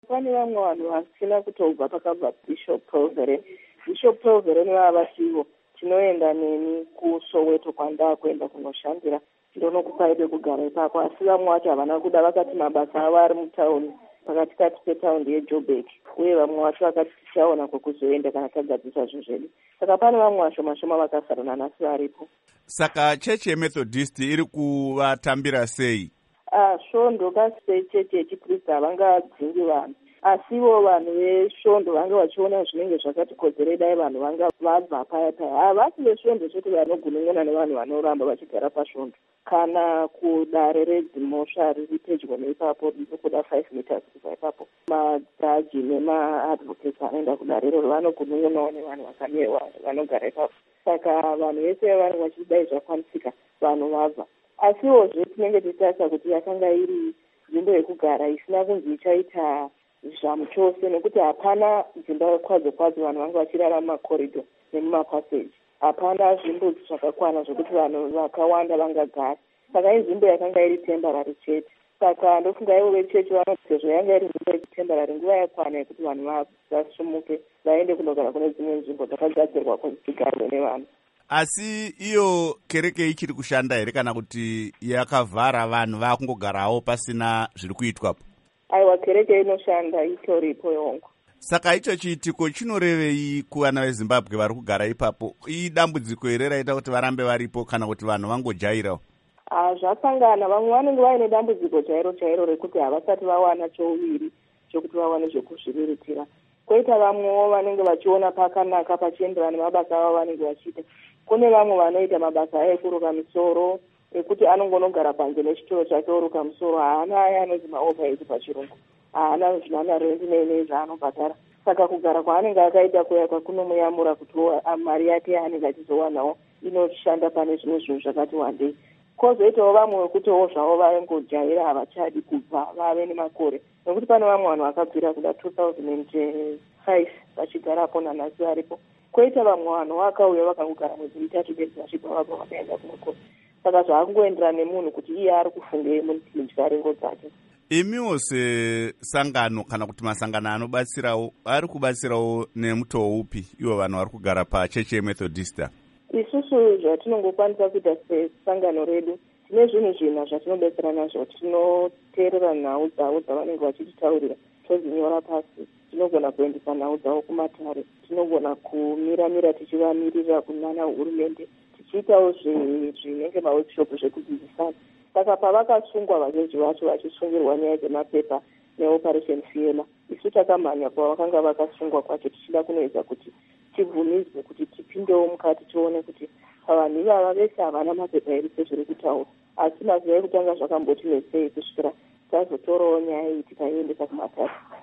Pane vamwe vanhu vasina kutobva pakabva Bishop Proveren. Bishop Proveren vavasivo tinoenda neni kuSoweto kwanda kuenda kunoshandira ndonokupai pekugara ipapo, asi vamwe vacho havana kuda, vakati mabasa avo ari mutauni pakati kati petaundi yeJoburg, uye vamwe vacho vakati tichaona kwekuzoenda kana tagadzisa zvezvedu. Saka pane vamwe vashoma shoma vakasara nanasi varipo. Saka chechi yeMethodist iri kuvatambira sei? Svondo kasi chechi yechikrista havangadzingi vanhu, asiwo vanhu vesvondo vanga vachiona zvinenge zvakatikodzerei dai vanhu vanga vabva paya paya. Havasi vesvondo chete vanogunun'una nevanhu vanoramba vachigara pasvondo. Kana kudare redzimhosva riri pedyo neipapo rinokuda 5 meters kubva ipapo, majaji nemaadvocates vanoenda kudare iroro vanogunun'unawo nevanhu vakanewa vanogara ipapo. Saka vanhu vese vanenge vachidai zvakwanisika vanhu vabva. Asiwozve tinenge tichitarisa kuti yakanga iri nzvimbo yekugara isina kunzi ichaita zvamu chose, nekuti hapana dzimba kwadzo kwadzo vanhu vanga vachirara mumakorido nemumapaseji. Hapana zvinhu zvakakwana zvokuti vanhu vakawanda vangagara. Saka inzvimbo yakanga iri temporary chete. Saka ndofunga ivo vechechi vanoti sezvo yanga iri nzvimbo yechitemporary, nguva yakwana yekuti vanhu vasumuke vaende kunogara kune dzimwe nzvimbo dzakagadzirwa kuti dzigarwe nevanhu. Asi iyo kereke ichiri kushanda here kana kuti yakavhara vanhu vakungogarawo pasina zviri kuitwapo? Aiwa, kereke inoshanda itoripo yongo. Saka icho chiitiko chinorevei kuvana veZimbabwe vari kugara ipapo? Idambudziko here raita kuti varambe varipo kana kuti vanhu vangojairawo? Zvasangana, vamwe vanenge vaine dambudziko chairo rekuti havasati vawana chouviri chokuti vawane zvekuzviriritira. Koita vamwewo vanenge vachiona pakanaka pachienderana nemabasa avo vanenge vachiita. Kune vamwe vanoita mabasa ekuruka misoro, ekuti anongonogara panze nechitoro chake oruka musoro, haana aya anonzi maoverhead pachirungu, haana zvinana rendi nezvaanobhadhara. Saka kugara kwaanenge akaita kuyaka kunomuyamura kuti mari yake yaanenge achizowanawo inoshanda pane zvimwe zvinhu zvakati wandei. Kozoitawo vamwe wekutiwo zvavo vangojaira havachadi kubva vave nemakore, nekuti pane vamwe vanhu vakabvira kuda 2005 vachigarapo nanhasi varipo. Koita vamwe vanhu vakauya vakangogara mwedzi mitatu bedzi vachibva vabva vakaenda kumukuru. Saka zvakungoenderana nemunhu kuti iye ari kufungei mudyaringo dzake. Imiwo sesangano kana kuti masangano anobatsirawo ari kubatsirawo nemutoo upi ivo vanhu vari kugara pachechi yeMethodista? Isusu zvatinongokwanisa kuita sesangano redu, tine zvinhu zvina zvatinobetsera nazvo. Tinoteerera nhau dzavo dzavanenge vachititaurira, todzinyora pasi. Tinogona kuendesa nhau dzavo kumatare, tinogona kumira tichivamirira kunana hurumende, tichiitawo zvinenge maworkshop zvekudzidzisana. Saka pavakasungwa vazhinji vacho vachisungirwa nyaya dzemapepa neoperation Fiela, isu takamhanya pavakanga vakasungwa kwacho tichida kunoedza kuti tibvumidzwe kuti tipindewo mukati tione kuti vanhu ivava vese havana mapepa eri sezviri kutaura. Asi mazuva ekutanga zvakamboti nesei kusvikira tazotorawo nyaya iyi tikaiendesa kumatare.